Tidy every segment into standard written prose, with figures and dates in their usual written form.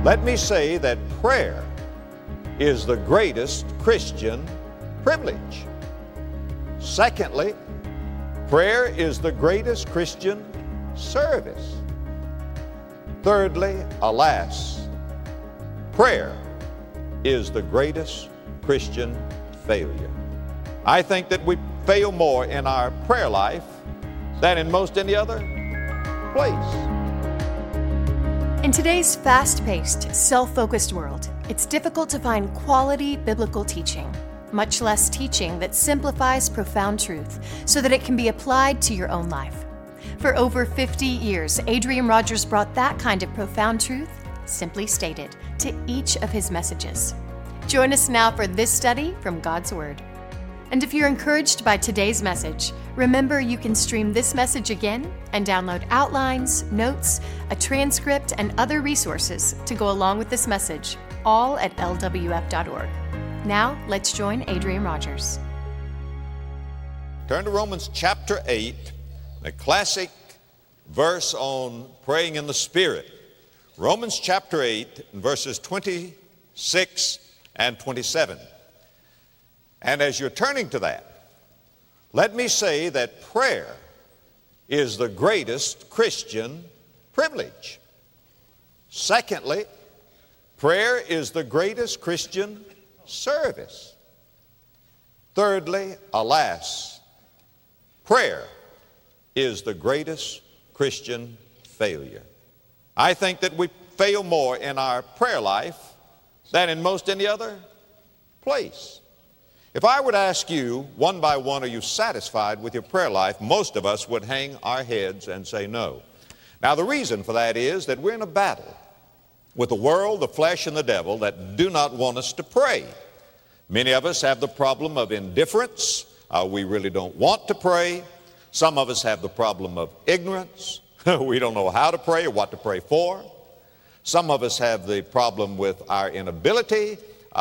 Let me say that prayer is the greatest Christian privilege. Secondly, prayer is the greatest Christian service. Thirdly, alas, prayer is the greatest Christian failure. I think that we fail more in our prayer life than in most any other place. In today's fast-paced, self-focused world, it's difficult to find quality biblical teaching, much less teaching that simplifies profound truth so that it can be applied to your own life. For over 50 years, Adrian Rogers brought that kind of profound truth, simply stated, to each of his messages. Join us now for this study from God's Word. And if you're encouraged by today's message, remember you can stream this message again and download outlines, notes, a transcript, and other resources to go along with this message, all at lwf.org. Now, let's join Adrian Rogers. Turn to Romans chapter 8, the classic verse on praying in the Spirit. Romans chapter 8, verses 26 and 27. And as you're turning to that, let me say that prayer is the greatest Christian privilege. Secondly, prayer is the greatest Christian service. Thirdly, alas, prayer is the greatest Christian failure. I think that we fail more in our prayer life than in most any other place. If I were to ask you one by one, are you satisfied with your prayer life? Most of us would hang our heads and say no. Now, the reason for that is that we're in a battle with the world, the flesh, and the devil that do not want us to pray. Many of us have the problem of indifference. We really don't want to pray. Some of us have the problem of ignorance. We don't know how to pray or what to pray for. Some of us have the problem with our inability.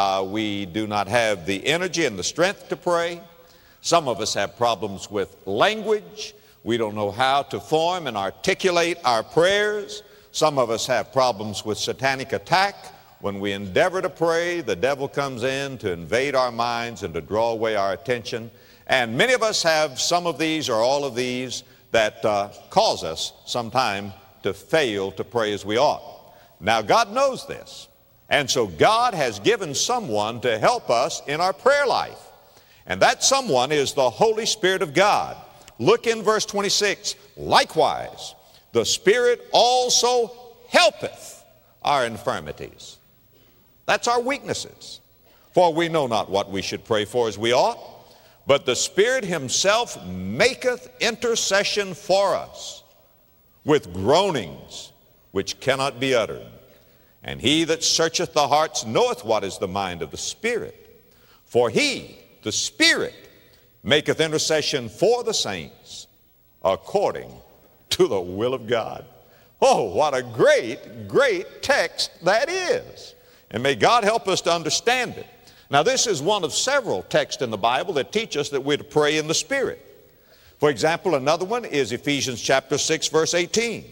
We do not have the energy and the strength to pray. Some of us have problems with language. We don't know how to form and articulate our prayers. Some of us have problems with satanic attack. When we endeavor to pray, the devil comes in to invade our minds and to draw away our attention. And many of us have some of these or all of these that cause us sometime to fail to pray as we ought. Now, God knows this. And so God has given someone to help us in our prayer life. And that someone is the Holy Spirit of God. Look in verse 26. Likewise, the Spirit also helpeth our infirmities. That's our weaknesses. For we know not what we should pray for as we ought, but the Spirit himself maketh intercession for us with groanings which cannot be uttered. And he that searcheth the hearts knoweth what is the mind of the Spirit. For he, the Spirit, maketh intercession for the saints according to the will of God. Oh, what a great, great text that is. And may God help us to understand it. Now, this is one of several texts in the Bible that teach us that we're to pray in the Spirit. For example, another one is Ephesians chapter 6, verse 18.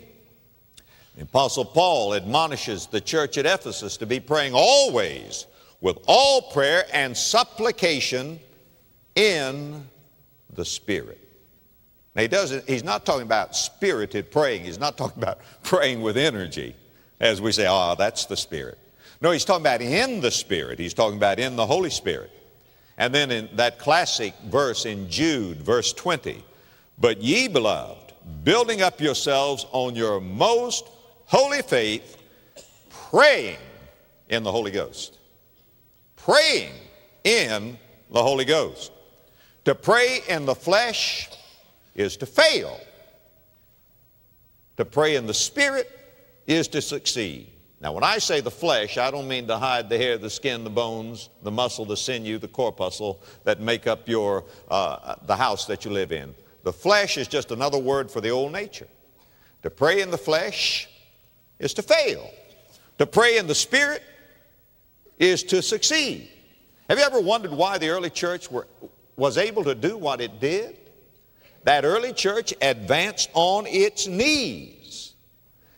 The Apostle Paul admonishes the church at Ephesus to be praying always with all prayer and supplication in the Spirit. Now, he's not talking about spirited praying. He's not talking about praying with energy, as we say, that's the Spirit. No, he's talking about in the Spirit. He's talking about in the Holy Spirit. And then in that classic verse in Jude, verse 20, but ye, beloved, building up yourselves on your most holy faith, praying in the Holy Ghost. Praying in the Holy Ghost. To pray in the flesh is to fail. To pray in the Spirit is to succeed. Now, when I say the flesh, I don't mean to hide the hair, the skin, the bones, the muscle, the sinew, the corpuscle that make up your the house that you live in. The flesh is just another word for the old nature. To pray in the flesh is to fail. To pray in the Spirit is to succeed. Have you ever wondered why the early church was able to do what it did? That early church advanced on its knees.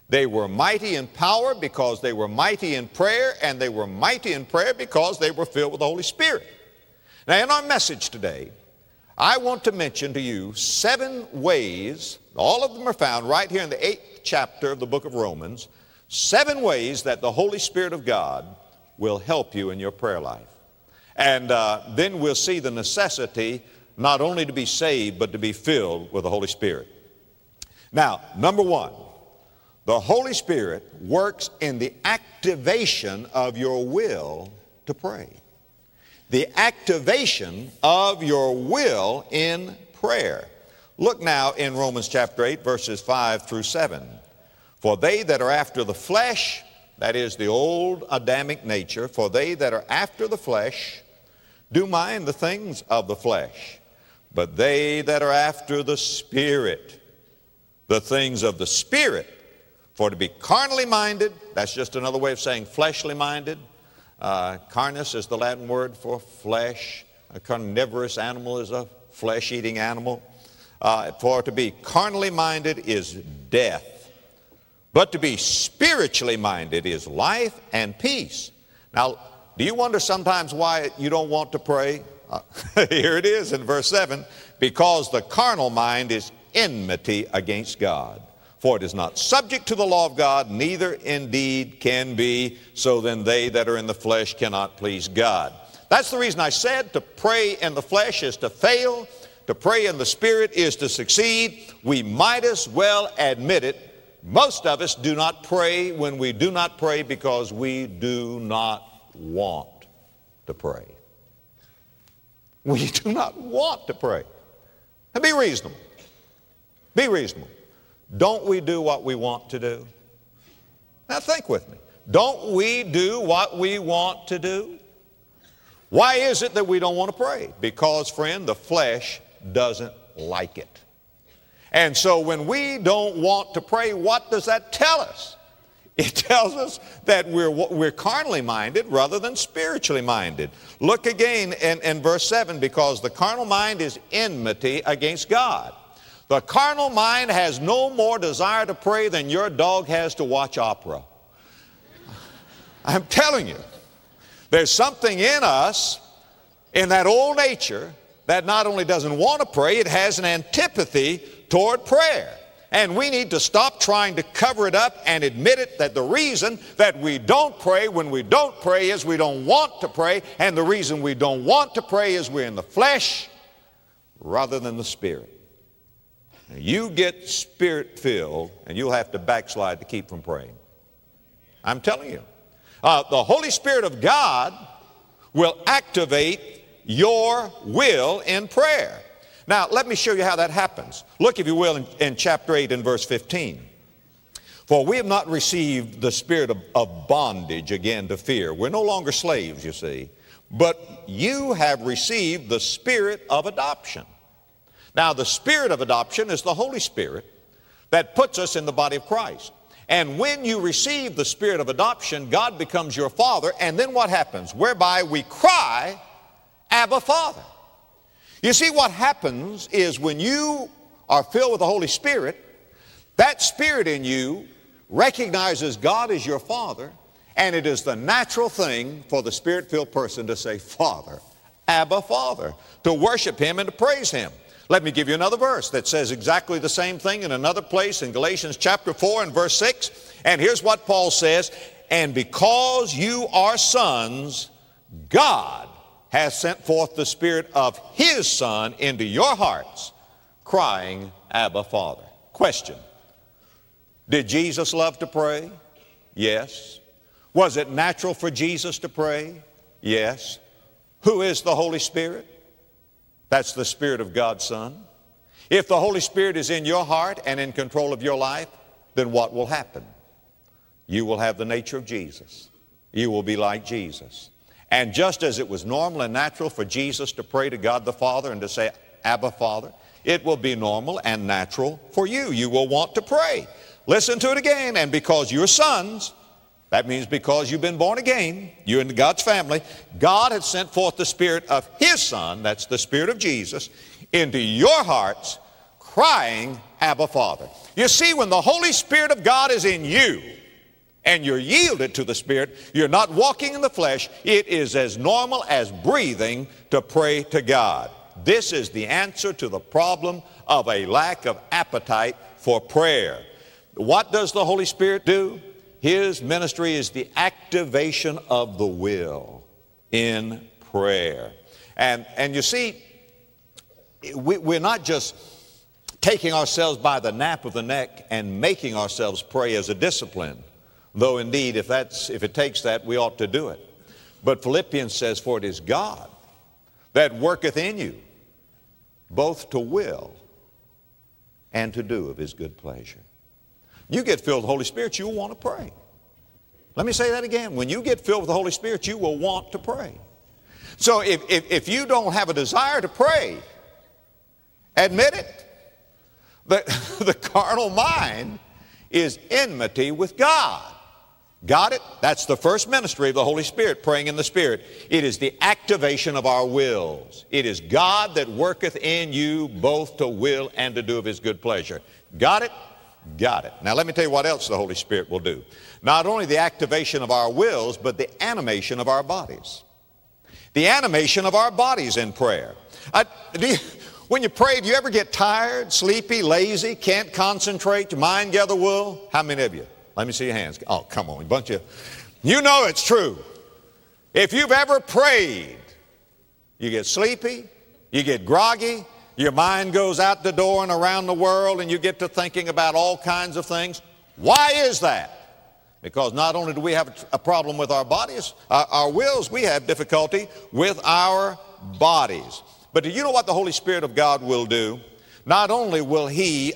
They were mighty in power because they were mighty in prayer, and they were mighty in prayer because they were filled with the Holy Spirit. Now, in our message today, I want to mention to you 7 ways, all of them are found right here in the 8th chapter of the book of Romans, 7 ways that the Holy Spirit of God will help you in your prayer life. And then we'll see the necessity not only to be saved, but to be filled with the Holy Spirit. Now, number 1, the Holy Spirit works in the activation of your will to pray. The activation of your will in prayer. Look now in Romans chapter 8, verses 5 through 7. For they that are after the flesh, that is the old Adamic nature, for they that are after the flesh do mind the things of the flesh. But they that are after the Spirit, the things of the Spirit. For to be carnally minded, that's just another way of saying fleshly minded. Carnus is the Latin word for flesh. A carnivorous animal is a flesh-eating animal. For to be carnally minded is death. But to be spiritually minded is life and peace. Now, do you wonder sometimes why you don't want to pray? Here it is in verse 7. Because the carnal mind is enmity against God. For it is not subject to the law of God, neither indeed can be. So then they that are in the flesh cannot please God. That's the reason I said to pray in the flesh is to fail. To pray in the Spirit is to succeed. We might as well admit it. Most of us do not pray when we do not pray because we do not want to pray. We do not want to pray. And be reasonable. Be reasonable. Don't we do what we want to do? Now think with me. Don't we do what we want to do? Why is it that we don't want to pray? Because, friend, the flesh doesn't like it. And so when we don't want to pray, what does that tell us? It tells us that we're carnally minded rather than spiritually minded. Look again in verse 7, because the carnal mind is enmity against God. The carnal mind has no more desire to pray than your dog has to watch opera. I'm telling you, there's something in us, in that old nature, that not only doesn't want to pray, it has an antipathy toward prayer. And we need to stop trying to cover it up and admit it, that the reason that we don't pray when we don't pray is we don't want to pray. And the reason we don't want to pray is we're in the flesh rather than the Spirit. Now, you get Spirit-filled and you'll have to backslide to keep from praying. I'm telling you. The Holy Spirit of God will activate your will in prayer. Now, let me show you how that happens. Look, if you will, in chapter 8 and verse 15. For we have not received the spirit of bondage again to fear. We're no longer slaves, you see. But you have received the spirit of adoption. Now, the spirit of adoption is the Holy Spirit that puts us in the body of Christ. And when you receive the spirit of adoption, God becomes your Father. And then what happens? Whereby we cry, Abba, Father. You see, what happens is when you are filled with the Holy Spirit, that Spirit in you recognizes God as your Father, and it is the natural thing for the Spirit-filled person to say, Father, Abba, Father, to worship Him and to praise Him. Let me give you another verse that says exactly the same thing in another place in Galatians chapter 4 and verse 6. And here's what Paul says, and because you are sons, God has sent forth the Spirit of His Son into your hearts, crying, Abba, Father. Question, did Jesus love to pray? Yes. Was it natural for Jesus to pray? Yes. Who is the Holy Spirit? That's the Spirit of God's Son. If the Holy Spirit is in your heart and in control of your life, then what will happen? You will have the nature of Jesus. You will be like Jesus. And just as it was normal and natural for Jesus to pray to God the Father and to say, Abba, Father, it will be normal and natural for you. You will want to pray. Listen to it again. And because you're sons, that means because you've been born again, you're in God's family, God has sent forth the Spirit of His Son, that's the Spirit of Jesus, into your hearts, crying, Abba, Father. You see, when the Holy Spirit of God is in you, and you're yielded to the Spirit, you're not walking in the flesh. It is as normal as breathing to pray to God. This is the answer to the problem of a lack of appetite for prayer. What does the Holy Spirit do? His ministry is the activation of the will in prayer. And you see, we're not just taking ourselves by the nape of the neck and making ourselves pray as a discipline. Though indeed, if it takes that, we ought to do it. But Philippians says, for it is God that worketh in you, both to will and to do of his good pleasure. You get filled with the Holy Spirit, you'll want to pray. Let me say that again. When you get filled with the Holy Spirit, you will want to pray. So if you don't have a desire to pray, admit it. The carnal mind is enmity with God. Got it? That's the first ministry of the Holy Spirit, praying in the Spirit. It is the activation of our wills. It is God that worketh in you both to will and to do of his good pleasure. Got it? Got it. Now let me tell you what else the Holy Spirit will do. Not only the activation of our wills, but the animation of our bodies. The animation of our bodies in prayer. When you pray, do you ever get tired, sleepy, lazy, can't concentrate, your mind gather wool? How many of you? Let me see your hands. Oh, come on, a bunch of you know it's true. If you've ever prayed, you get sleepy, you get groggy, your mind goes out the door and around the world, and you get to thinking about all kinds of things. Why is that? Because not only do we have a problem with our bodies, our wills, we have difficulty with our bodies. But do you know what the Holy Spirit of God will do? Not only will he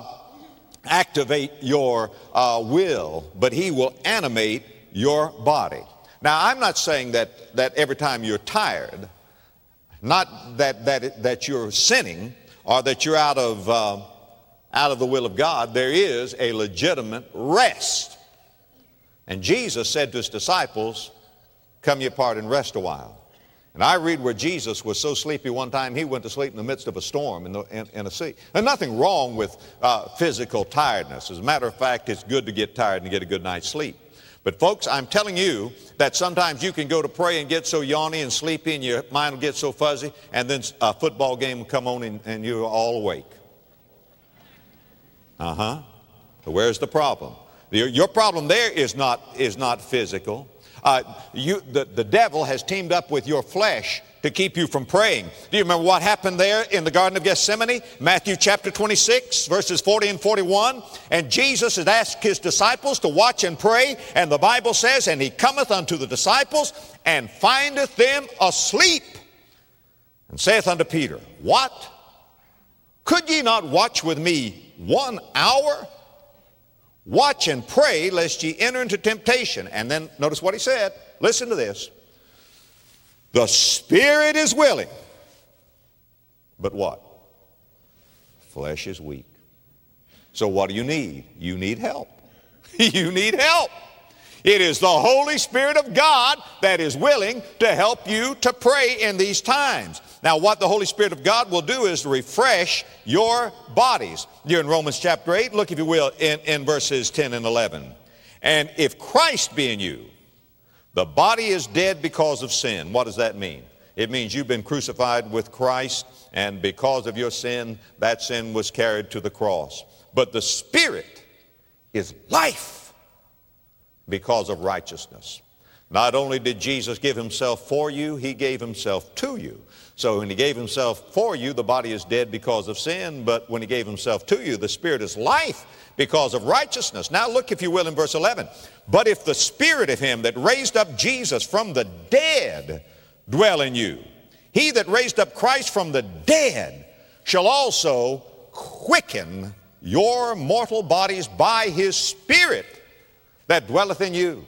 activate your will, but he will animate your body. Now, I'm not saying that every time you're tired, not that you're sinning or that you're out of the will of God. There is a legitimate rest. And Jesus said to his disciples, come ye apart and rest a while. And I read where Jesus was so sleepy one time he went to sleep in the midst of a storm in a sea. There's nothing wrong with physical tiredness. As a matter of fact, it's good to get tired and get a good night's sleep. But folks, I'm telling you that sometimes you can go to pray and get so yawny and sleepy and your mind will get so fuzzy, and then a football game will come on and you're all awake. So where's the problem? Your problem there is not physical. The devil has teamed up with your flesh to keep you from praying. Do you remember what happened there in the Garden of Gethsemane? Matthew chapter 26, verses 40 and 41. And Jesus had asked his disciples to watch and pray. And the Bible says, and he cometh unto the disciples and findeth them asleep. And saith unto Peter, what? Could ye not watch with me 1 hour? Watch and pray lest ye enter into temptation. And then notice what he said. Listen to this. The spirit is willing, but what? Flesh is weak. So what do you need? You need help. You need help. It is the Holy Spirit of God that is willing to help you to pray in these times. Now, what the Holy Spirit of God will do is refresh your bodies. You're in Romans chapter 8. Look, if you will, in verses 10 and 11. And if Christ be in you, the body is dead because of sin. What does that mean? It means you've been crucified with Christ, and because of your sin, that sin was carried to the cross. But the Spirit is life because of righteousness. Not only did Jesus give himself for you, he gave himself to you. So when he gave himself for you, the body is dead because of sin, but when he gave himself to you, the Spirit is life because of righteousness. Now look, if you will, in verse 11. But if the Spirit of him that raised up Jesus from the dead dwell in you, he that raised up Christ from the dead shall also quicken your mortal bodies by his Spirit that dwelleth in you.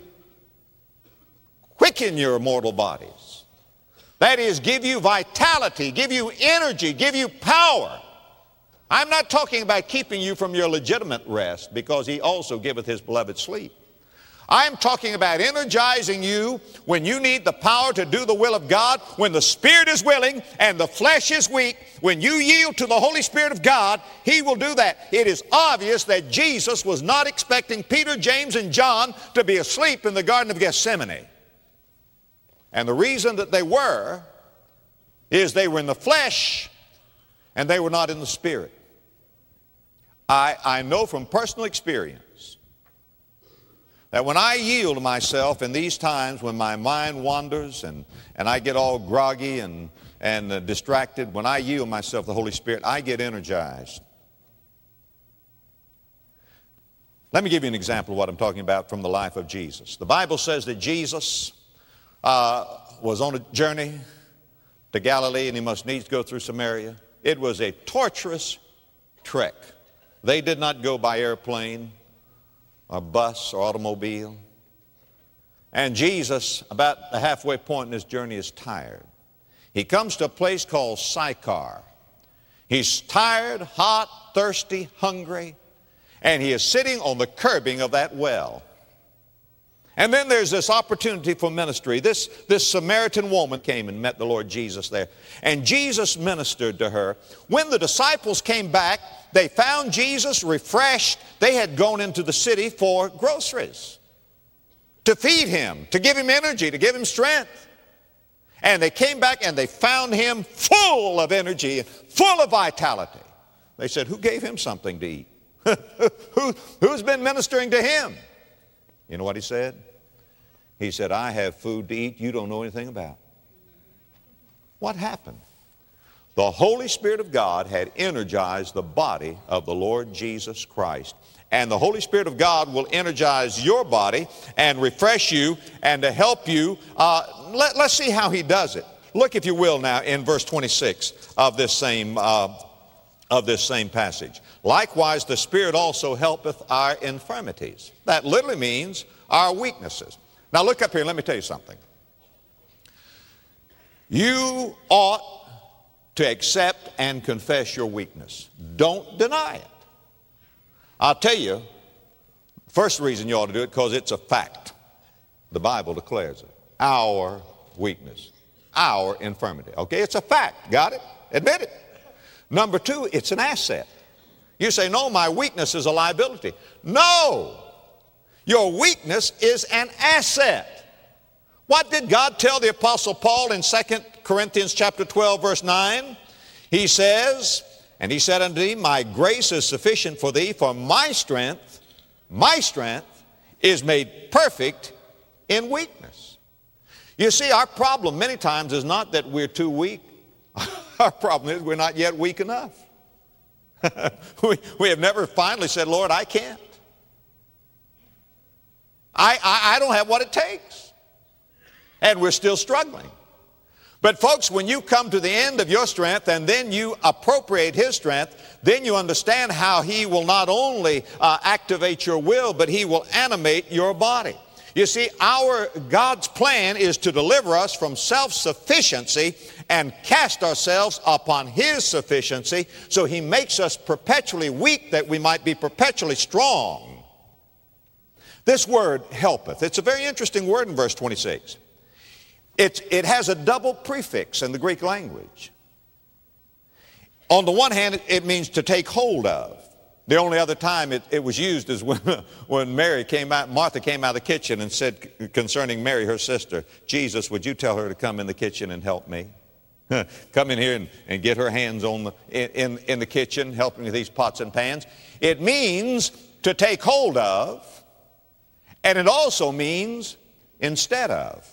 Quicken your mortal bodies. That is, give you vitality, give you energy, give you power. I'm not talking about keeping you from your legitimate rest, because he also giveth his beloved sleep. I'm talking about energizing you when you need the power to do the will of God, when the Spirit is willing and the flesh is weak. When you yield to the Holy Spirit of God, He will do that. It is obvious that Jesus was not expecting Peter, James, and John to be asleep in the Garden of Gethsemane. And the reason that they were is they were in the flesh and they were not in the Spirit. I know from personal experience that when I yield myself in these times when my mind wanders and I get all groggy and distracted, when I yield myself to the Holy Spirit, I get energized. Let me give you an example of what I'm talking about from the life of Jesus. The Bible says that Jesus was on a journey to Galilee and he must needs go through Samaria. It was a torturous trek. They did not go by airplane or bus or automobile. And Jesus, about the halfway point in his journey, is tired. He comes to a place called Sychar. He's tired, hot, thirsty, hungry, and he is sitting on the curbing of that well. And then there's this opportunity for ministry. This Samaritan woman came and met the Lord Jesus there. And Jesus ministered to her. When the disciples came back, they found Jesus refreshed. They had gone into the city for groceries to feed him, to give him energy, to give him strength. And they came back and they found him full of energy, full of vitality. They said, who gave him something to eat? Who's been ministering to him? You know what he said? He said, I have food to eat you don't know anything about. What happened? The Holy Spirit of God had energized the body of the Lord Jesus Christ. And the Holy Spirit of God will energize your body and refresh you and to help you. Let's see how he does it. Look, if you will, now in verse 26 of this same passage. Likewise, the Spirit also helpeth our infirmities. That literally means our weaknesses. Now look up here and let me tell you something. You ought to accept and confess your weakness. Don't deny it. I'll tell you, first reason you ought to do it, because it's a fact. The Bible declares it. Our weakness, our infirmity. Okay, it's a fact. Got it? Admit it. Number two, it's an asset. You say, no, my weakness is a liability. No, your weakness is an asset. What did God tell the Apostle Paul in 2 Corinthians chapter 12, verse 9? He says, and he said unto thee, my grace is sufficient for thee, for my strength is made perfect in weakness. You see, our problem many times is not that we're too weak. Our problem is we're not yet weak enough. we have never finally said, Lord, I can't. I don't have what it takes. And we're still struggling. But folks, when you come to the end of your strength and then you appropriate His strength, then you understand how He will not only activate your will, but He will animate your body. You see, God's plan is to deliver us from self-sufficiency and cast ourselves upon His sufficiency, so He makes us perpetually weak that we might be perpetually strong. This word helpeth, it's a very interesting word in verse 26. It has a double prefix in the Greek language. On the one hand, it means to take hold of. The only other time it was used is when Martha came out of the kitchen and said concerning Mary, her sister, Jesus, would you tell her to come in the kitchen and help me? Come in here and get her hands on in the kitchen, helping with these pots and pans. It means to take hold of, and it also means instead of.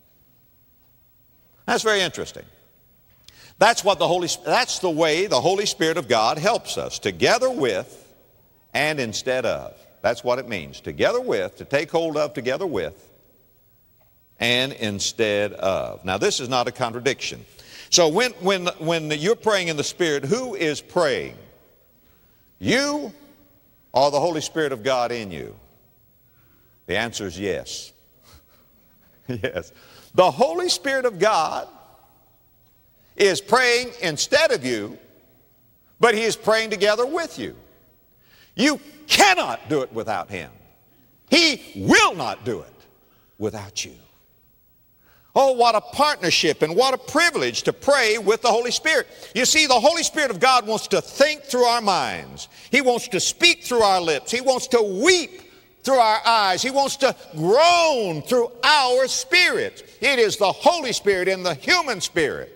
That's very interesting. That's the way the Holy Spirit of God helps us, together with and instead of. That's what it means. Together with, to take hold of, together with, and instead of. Now this is not a contradiction. So when you're praying in the Spirit, who is praying? You or the Holy Spirit of God in you? The answer is yes. Yes. The Holy Spirit of God is praying instead of you, but He is praying together with you. You cannot do it without Him. He will not do it without you. Oh, what a partnership and what a privilege to pray with the Holy Spirit. You see, the Holy Spirit of God wants to think through our minds. He wants to speak through our lips. He wants to weep through our eyes. He wants to groan through our spirits. It is the Holy Spirit and the human spirit,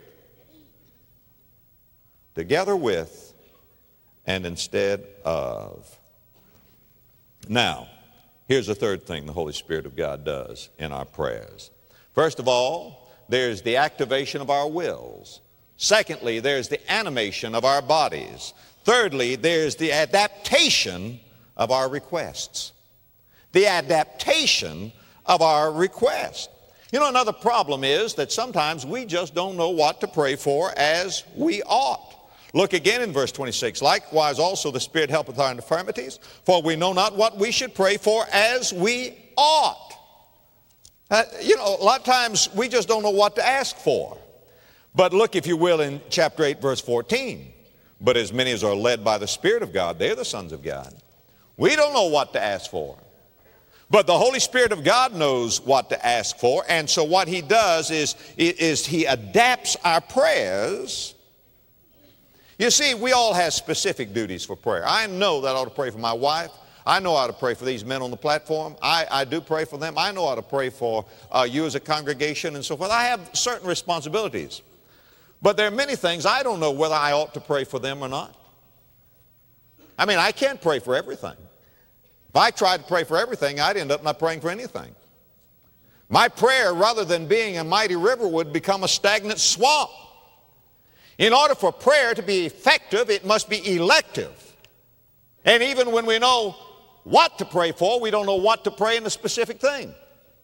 together with and instead of. Now, here's the third thing the Holy Spirit of God does in our prayers. First of all, there's the activation of our wills. Secondly, there's the animation of our bodies. Thirdly, there's the adaptation of our requests. The adaptation of our request. You know, another problem is that sometimes we just don't know what to pray for as we ought. Look again in verse 26. Likewise also the Spirit helpeth our infirmities, for we know not what we should pray for as we ought. You know, a lot of times we just don't know what to ask for. But look, if you will, in chapter 8, verse 14. But as many as are led by the Spirit of God, they're the sons of God. We don't know what to ask for. But the Holy Spirit of God knows what to ask for. And so what He does is He adapts our prayers. You see, we all have specific duties for prayer. I know that I ought to pray for my wife. I know how to pray for these men on the platform. I do pray for them. I know how to pray for you as a congregation and so forth. I have certain responsibilities. But there are many things I don't know whether I ought to pray for them or not. I mean, I can't pray for everything. If I tried to pray for everything, I'd end up not praying for anything. My prayer, rather than being a mighty river, would become a stagnant swamp. In order for prayer to be effective, it must be elective. And even when we know what to pray for, we don't know what to pray in a specific thing.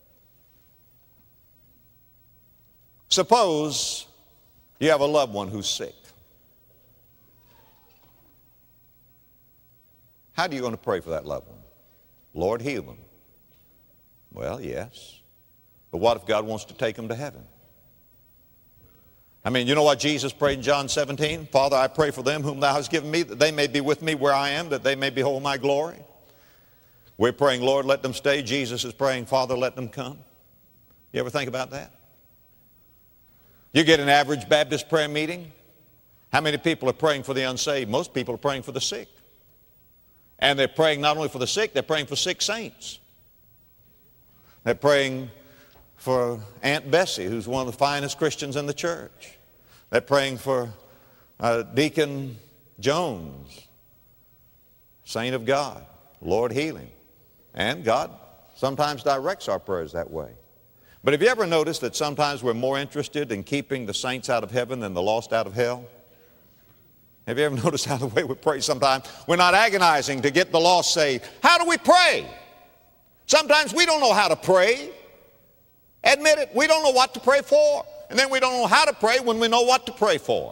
Suppose you have a loved one who's sick. How are you going to pray for that loved one? Lord, heal them. Well, yes. But what if God wants to take them to heaven? I mean, you know what Jesus prayed in John 17? Father, I pray for them whom thou hast given me, that they may be with me where I am, that they may behold my glory. We're praying, Lord, let them stay. Jesus is praying, Father, let them come. You ever think about that? You get an average Baptist prayer meeting. How many people are praying for the unsaved? Most people are praying for the sick. And they're praying not only for the sick, they're praying for sick saints. They're praying for Aunt Bessie, who's one of the finest Christians in the church. They're praying for Deacon Jones, saint of God. Lord, heal him. And God sometimes directs our prayers that way. But have you ever noticed that sometimes we're more interested in keeping the saints out of heaven than the lost out of hell? Have you ever noticed how the way we pray sometimes? We're not agonizing to get the lost saved. How do we pray? Sometimes we don't know how to pray. Admit it, we don't know what to pray for. And then we don't know how to pray when we know what to pray for.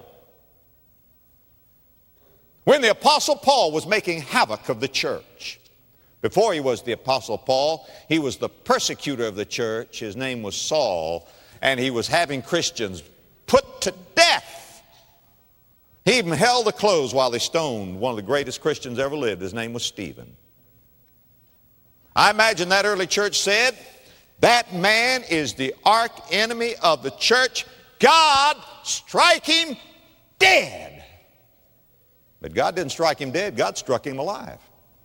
When the Apostle Paul was making havoc of the church, before he was the Apostle Paul, he was the persecutor of the church. His name was Saul, and he was having Christians put to death. He even held the clothes while they stoned one of the greatest Christians ever lived. His name was Stephen. I imagine that early church said, that man is the arch enemy of the church. God, strike him dead. But God didn't strike him dead. God struck him alive.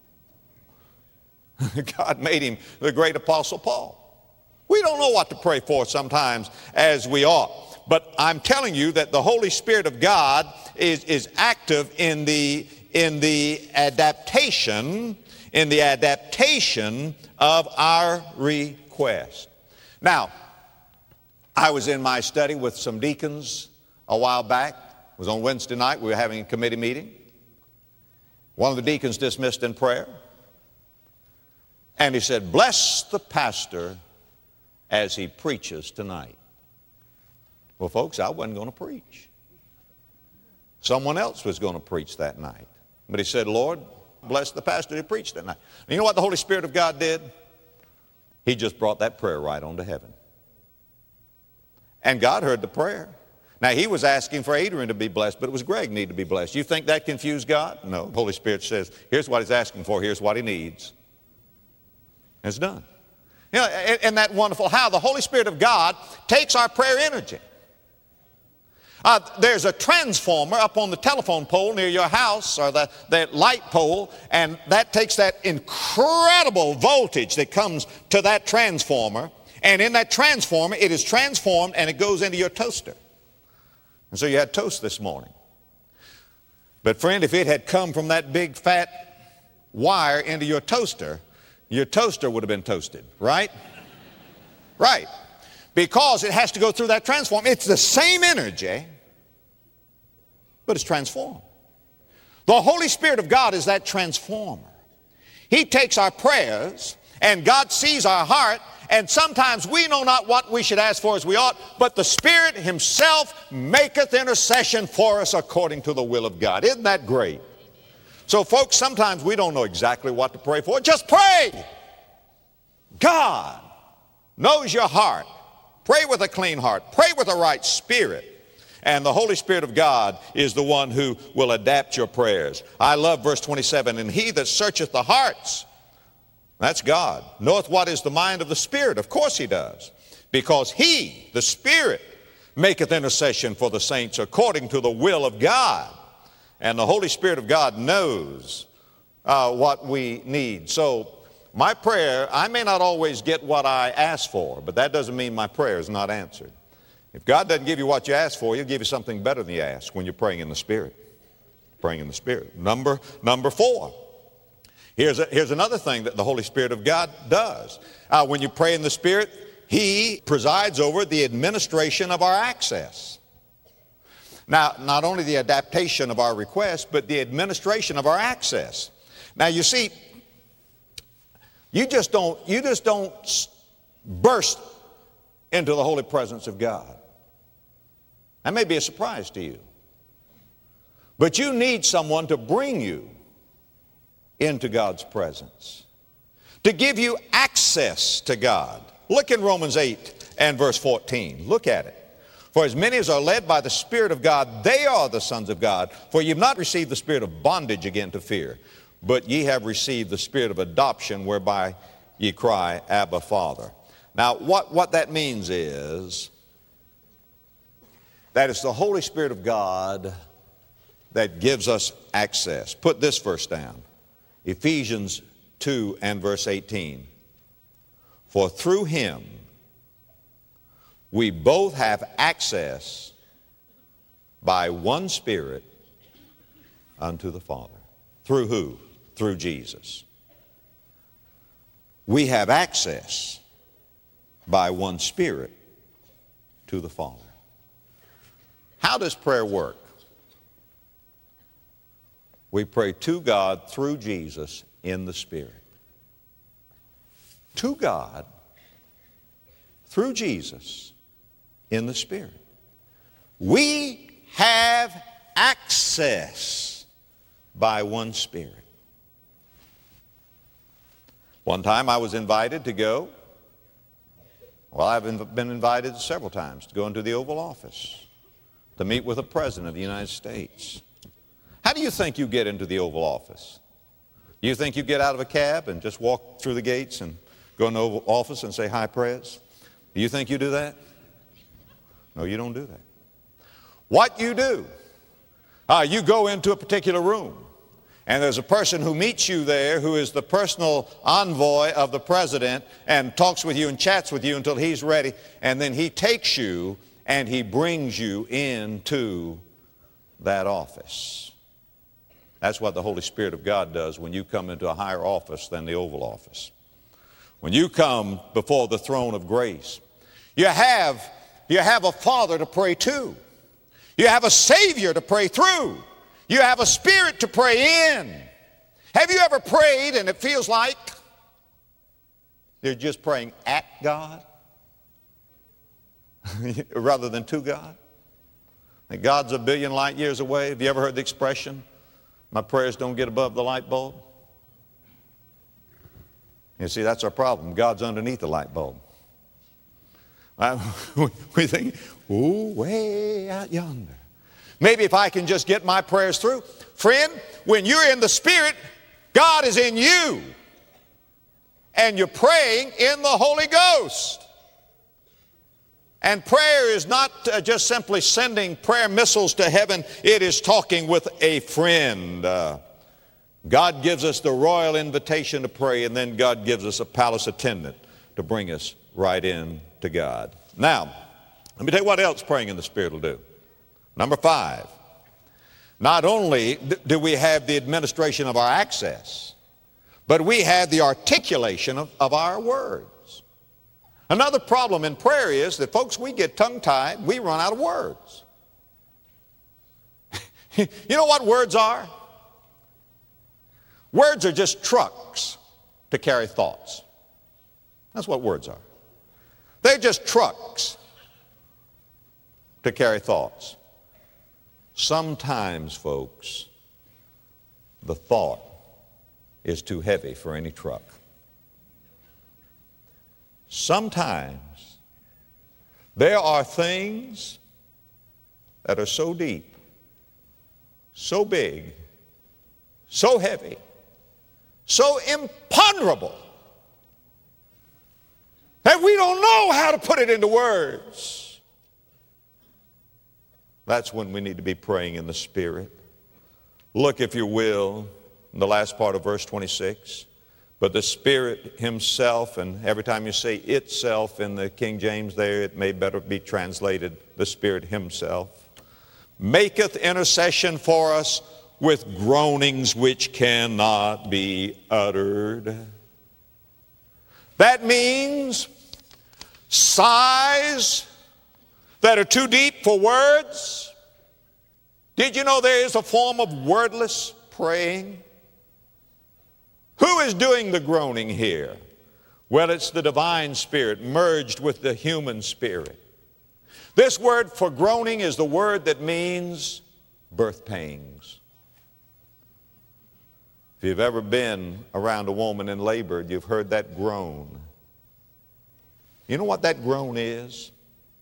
God made him the great Apostle Paul. We don't know what to pray for sometimes as we ought. But I'm telling you that the Holy Spirit of God is active in the adaptation of our request. Now, I was in my study with some deacons a while back. It was on Wednesday night. We were having a committee meeting. One of the deacons dismissed in prayer. And he said, bless the pastor as he preaches tonight. Well, folks, I wasn't going to preach. Someone else was going to preach that night. But he said, Lord, bless the pastor who preached that night. And you know what the Holy Spirit of God did? He just brought that prayer right on to heaven. And God heard the prayer. Now, he was asking for Adrian to be blessed, but it was Greg needed to be blessed. You think that confused God? No. The Holy Spirit says, here's what he's asking for, here's what he needs. It's done. You know, isn't that wonderful how the Holy Spirit of God takes our prayer energy? There's a transformer up on the telephone pole near your house, or that light pole, and that takes that incredible voltage that comes to that transformer, and in that transformer it is transformed and it goes into your toaster. And so you had toast this morning. But friend, if it had come from that big fat wire into your toaster would have been toasted, right? Right. Because it has to go through that transformer. It's the same energy, but it's transformed. The Holy Spirit of God is that transformer. He takes our prayers, and God sees our heart, and sometimes we know not what we should ask for as we ought, but the Spirit Himself maketh intercession for us according to the will of God. Isn't that great? So folks, sometimes we don't know exactly what to pray for. Just pray. God knows your heart. Pray with a clean heart. Pray with a right spirit. And the Holy Spirit of God is the one who will adapt your prayers. I love verse 27. And He that searcheth the hearts, that's God, knoweth what is the mind of the Spirit. Of course He does. Because He, the Spirit, maketh intercession for the saints according to the will of God. And the Holy Spirit of God knows what we need. So my prayer, I may not always get what I ask for, but that doesn't mean my prayer is not answered. If God doesn't give you what you ask for, He'll give you something better than you ask when you're praying in the Spirit. Praying in the Spirit. Number 4. Here's another thing that the Holy Spirit of God does. When you pray in the Spirit, He presides over the administration of our access. Now, not only the adaptation of our request, but the administration of our access. Now, you see, you just don't burst into the holy presence of God. That may be a surprise to you. But you need someone to bring you into God's presence, to give you access to God. Look in Romans 8 and verse 14. Look at it. For as many as are led by the Spirit of God, they are the sons of God. For ye have not received the spirit of bondage again to fear, but ye have received the spirit of adoption, whereby ye cry, Abba, Father. Now, what that means is that it's the Holy Spirit of God that gives us access. Put this verse down. Ephesians 2 and verse 18. For through Him we both have access by one Spirit unto the Father. Through who? Through Jesus. We have access by one Spirit to the Father. How does prayer work? We pray to God through Jesus in the Spirit. To God through Jesus in the Spirit. We have access by one Spirit. One time I was invited to go. Well, I've been invited several times to go into the Oval Office to meet with the President of the United States. How do you think you get into the Oval Office? Do you think you get out of a cab and just walk through the gates and go in the Oval Office and say, "Hi, Prez"? Do you think you do that? No, you don't do that. What you do, you go into a particular room, and there's a person who meets you there who is the personal envoy of the President and talks with you and chats with you until he's ready, and then he takes you and he brings you into that office. That's what the Holy Spirit of God does when you come into a higher office than the Oval Office. When you come before the throne of grace, you have a Father to pray to. You have a Savior to pray through. You have a Spirit to pray in. Have you ever prayed and it feels like you're just praying at God rather than to God? That God's a billion light years away. Have you ever heard the expression, "My prayers don't get above the light bulb"? You see, that's our problem. God's underneath the light bulb. We think, ooh, way out yonder. Maybe if I can just get my prayers through. Friend, when you're in the Spirit, God is in you. and you're praying in the Holy Ghost. And prayer is not just simply sending prayer missiles to heaven. It is talking with a friend. God gives us the royal invitation to pray, and then God gives us a palace attendant to bring us right in to God. Now, let me tell you what else praying in the Spirit will do. Number 5, not only do we have the administration of our access, but we have the articulation of our words. Another problem in prayer is that, folks, we get tongue-tied, we run out of words. You know what words are? Words are just trucks to carry thoughts. That's what words are. They're just trucks to carry thoughts. Sometimes, folks, the thought is too heavy for any truck. Sometimes there are things that are so deep, so big, so heavy, so imponderable that we don't know how to put it into words. That's when we need to be praying in the Spirit. Look, if you will, in the last part of verse 26. But the Spirit Himself, and every time you say itself in the King James there, it may better be translated the Spirit Himself, maketh intercession for us with groanings which cannot be uttered. That means sighs that are too deep for words. Did you know there is a form of wordless praying? Who is doing the groaning here? Well, it's the divine spirit merged with the human spirit. This word for groaning is the word that means birth pangs. If you've ever been around a woman in labor, you've heard that groan. You know what that groan is?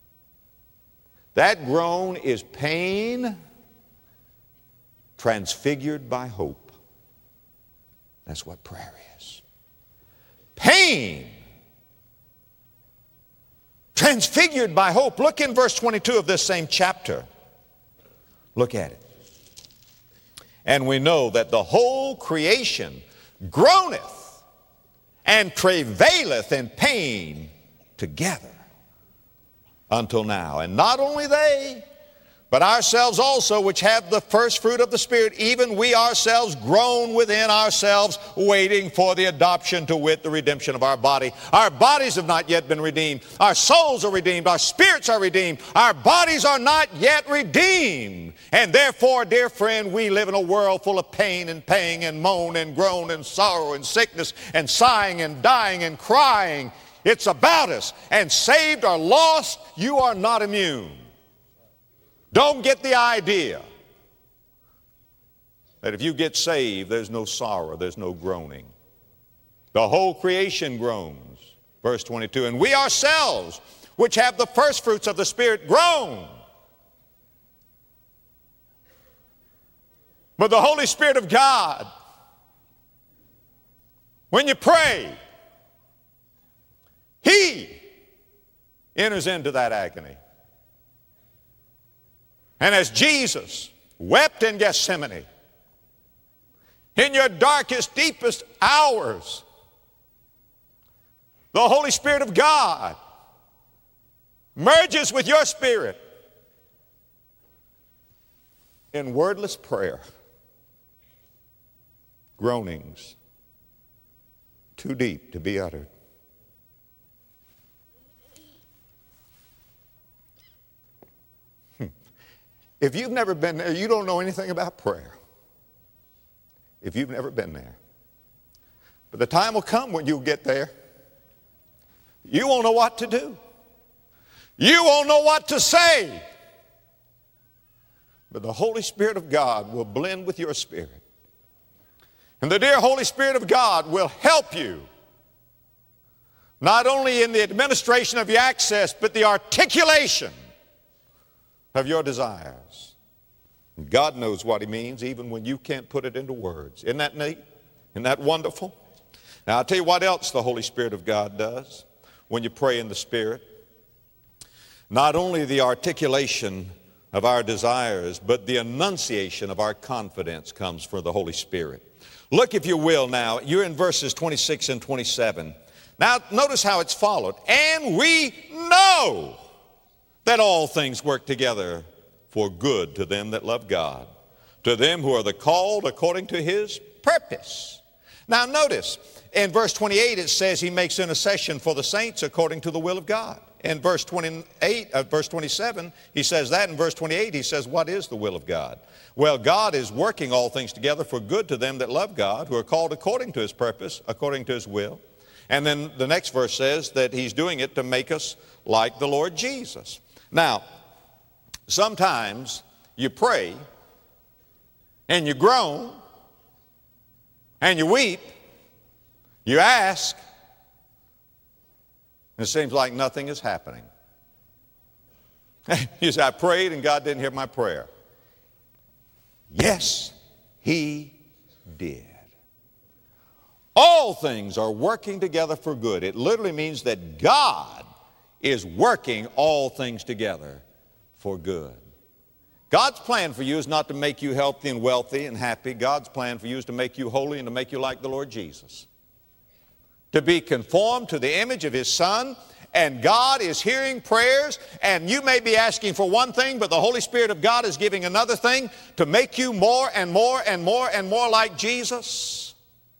That groan is pain transfigured by hope. That's what prayer is. Pain transfigured by hope. Look in verse 22 of this same chapter. Look at it. And we know that the whole creation groaneth and travaileth in pain together until now. And not only they, but ourselves also, which have the first fruit of the Spirit, even we ourselves groan within ourselves, waiting for the adoption, to wit, the redemption of our body. Our bodies have not yet been redeemed. Our souls are redeemed. Our spirits are redeemed. Our bodies are not yet redeemed. And therefore, dear friend, we live in a world full of pain and pang and moan and groan and sorrow and sickness and sighing and dying and crying. It's about us. And saved or lost, you are not immune. Don't get the idea that if you get saved, there's no sorrow, there's no groaning. The whole creation groans. Verse 22, and we ourselves, which have the first fruits of the Spirit, groan. But the Holy Spirit of God, when you pray, He enters into that agony. And as Jesus wept in Gethsemane, in your darkest, deepest hours, the Holy Spirit of God merges with your spirit in wordless prayer, groanings too deep to be uttered. If you've never been there, you don't know anything about prayer. If you've never been there. But the time will come when you'll get there. You won't know what to do. You won't know what to say. But the Holy Spirit of God will blend with your spirit. And the dear Holy Spirit of God will help you, not only in the administration of your access, but the articulation of your desires. And God knows what He means even when you can't put it into words. Isn't that neat? Isn't that wonderful? Now, I'll tell you what else the Holy Spirit of God does when you pray in the Spirit. Not only the articulation of our desires, but the enunciation of our confidence comes from the Holy Spirit. Look, if you will, now, you're in verses 26 and 27. Now, notice how it's followed. And we know that all things work together for good to them that love God, to them who are the called according to His purpose. Now, notice, in verse 28 it says He makes intercession for the saints according to the will of God. In verse 27, He says that. In verse 28, He says, what is the will of God? Well, God is working all things together for good to them that love God, who are called according to His purpose, according to His will. And then the next verse says that He's doing it to make us like the Lord Jesus. Now, sometimes you pray and you groan and you weep, you ask, and it seems like nothing is happening. You say, I prayed and God didn't hear my prayer. Yes, He did. All things are working together for good. It literally means that God is working all things together for good. God's plan for you is not to make you healthy and wealthy and happy. God's plan for you is to make you holy and to make you like the Lord Jesus. To be conformed to the image of His Son, and God is hearing prayers, and you may be asking for one thing, but the Holy Spirit of God is giving another thing to make you more and more and more and more like Jesus.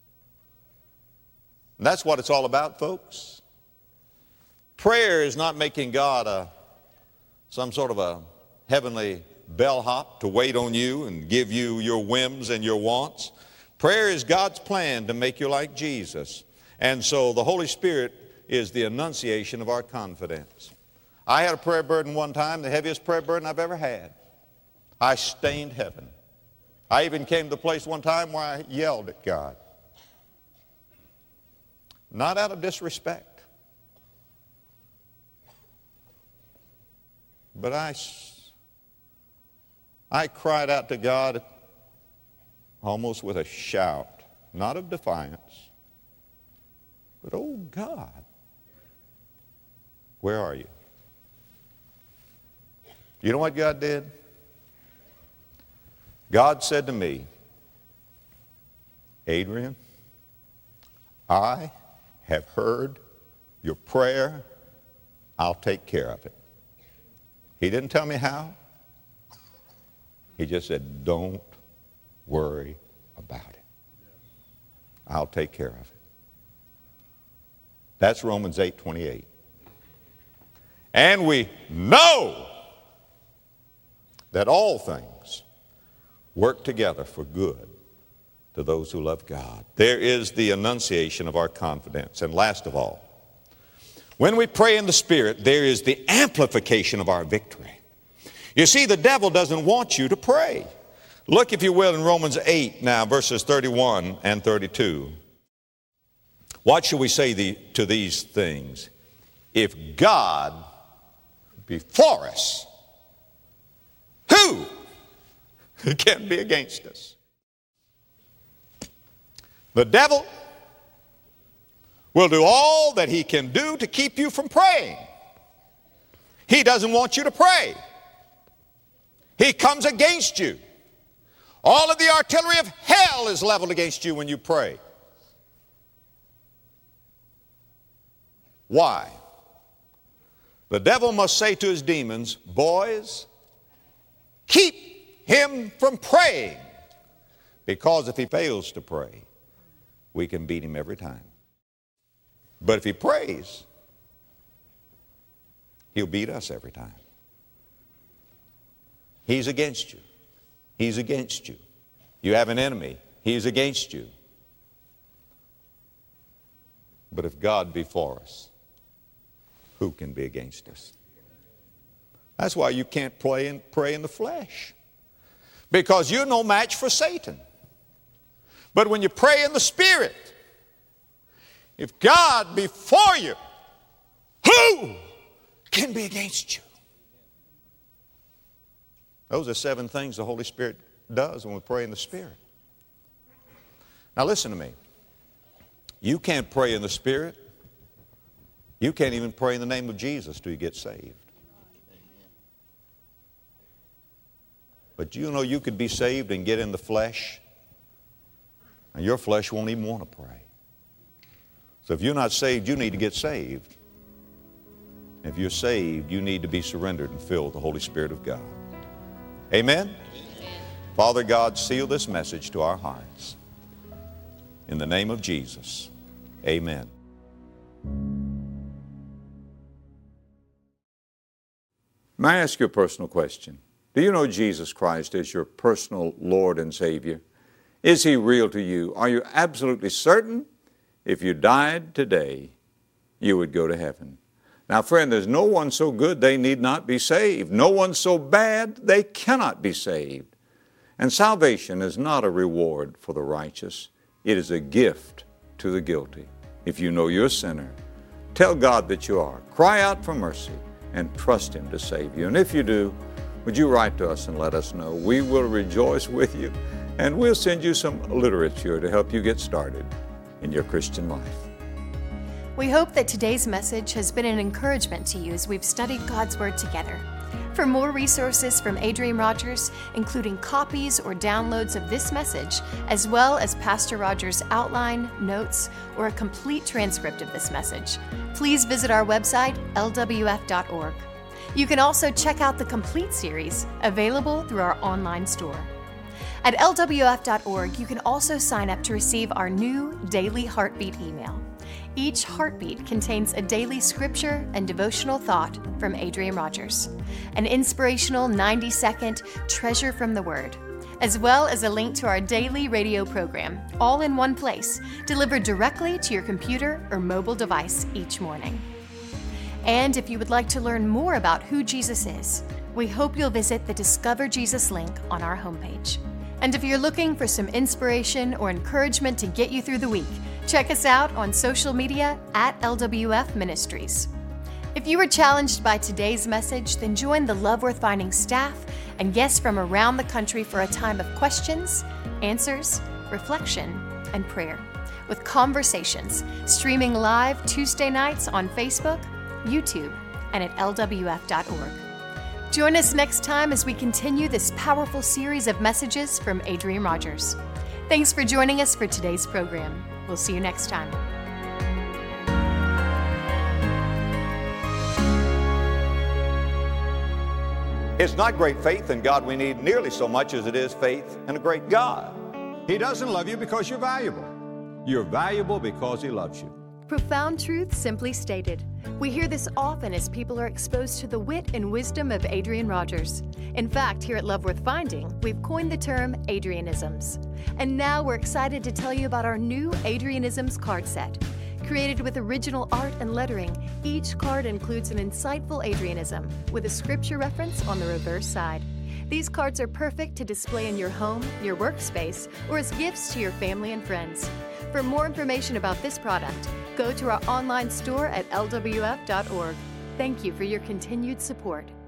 And that's what it's all about, folks. Prayer is not making God some sort of a heavenly bellhop to wait on you and give you your whims and your wants. Prayer is God's plan to make you like Jesus. And so the Holy Spirit is the enunciation of our confidence. I had a prayer burden one time, the heaviest prayer burden I've ever had. I stained heaven. I even came to the place one time where I yelled at God. Not out of disrespect, but I cried out to God almost with a shout, not of defiance, but, oh God, where are you? You know what God did? God said to me, Adrian, I have heard your prayer. I'll take care of it. He didn't tell me how. He just said, don't worry about it. I'll take care of it. That's Romans 8:28. And we know that all things work together for good to those who love God. There is the enunciation of our confidence. And last of all, when we pray in the Spirit, there is the amplification of our victory. You see, the devil doesn't want you to pray. Look, if you will, in Romans 8 now, verses 31 and 32. What shall we say to these things? If God be for us, who can be against us? The devil will do all that he can do to keep you from praying. He doesn't want you to pray. He comes against you. All of the artillery of hell is leveled against you when you pray. Why? The devil must say to his demons, boys, keep him from praying. Because if he fails to pray, we can beat him every time. But if he prays, he'll beat us every time. He's against you. He's against you. You have an enemy. He's against you. But if God be for us, who can be against us? That's why you can't pray in the flesh. Because you're no match for Satan. But when you pray in the Spirit, if God be for you, who can be against you? Those are 7 things the Holy Spirit does when we pray in the Spirit. Now listen to me. You can't pray in the Spirit. You can't even pray in the name of Jesus till you get saved. But you know you could be saved and get in the flesh, and your flesh won't even want to pray. So if you're not saved, you need to get saved. If you're saved, you need to be surrendered and filled with the Holy Spirit of God. Amen? Father God, seal this message to our hearts. In the name of Jesus, amen. May I ask you a personal question? Do you know Jesus Christ as your personal Lord and Savior? Is He real to you? Are you absolutely certain if you died today, you would go to heaven? Now, friend, there's no one so good they need not be saved. No one so bad they cannot be saved. And salvation is not a reward for the righteous. It is a gift to the guilty. If you know you're a sinner, tell God that you are. Cry out for mercy and trust Him to save you. And if you do, would you write to us and let us know? We will rejoice with you, and we'll send you some literature to help you get started in your Christian life. We hope that today's message has been an encouragement to you as we've studied God's Word together. For more resources from Adrian Rogers, including copies or downloads of this message, as well as Pastor Rogers' outline, notes, or a complete transcript of this message, please visit our website, lwf.org. You can also check out the complete series available through our online store. At lwf.org, you can also sign up to receive our new Daily Heartbeat email. Each heartbeat contains a daily scripture and devotional thought from Adrian Rogers, an inspirational 90-second treasure from the Word, as well as a link to our daily radio program, all in one place, delivered directly to your computer or mobile device each morning. And if you would like to learn more about who Jesus is, we hope you'll visit the Discover Jesus link on our homepage. And if you're looking for some inspiration or encouragement to get you through the week, check us out on social media at LWF Ministries. If you were challenged by today's message, then join the Love Worth Finding staff and guests from around the country for a time of questions, answers, reflection, and prayer, with conversations streaming live Tuesday nights on Facebook, YouTube, and at lwf.org. Join us next time as we continue this powerful series of messages from Adrian Rogers. Thanks for joining us for today's program. We'll see you next time. It's not great faith in God we need nearly so much as it is faith in a great God. He doesn't love you because you're valuable. You're valuable because He loves you. Profound truth simply stated. We hear this often as people are exposed to the wit and wisdom of Adrian Rogers. In fact, here at Love Worth Finding, we've coined the term Adrianisms. And now we're excited to tell you about our new Adrianisms card set. Created with original art and lettering, each card includes an insightful Adrianism with a scripture reference on the reverse side. These cards are perfect to display in your home, your workspace, or as gifts to your family and friends. For more information about this product, go to our online store at lwf.org. Thank you for your continued support.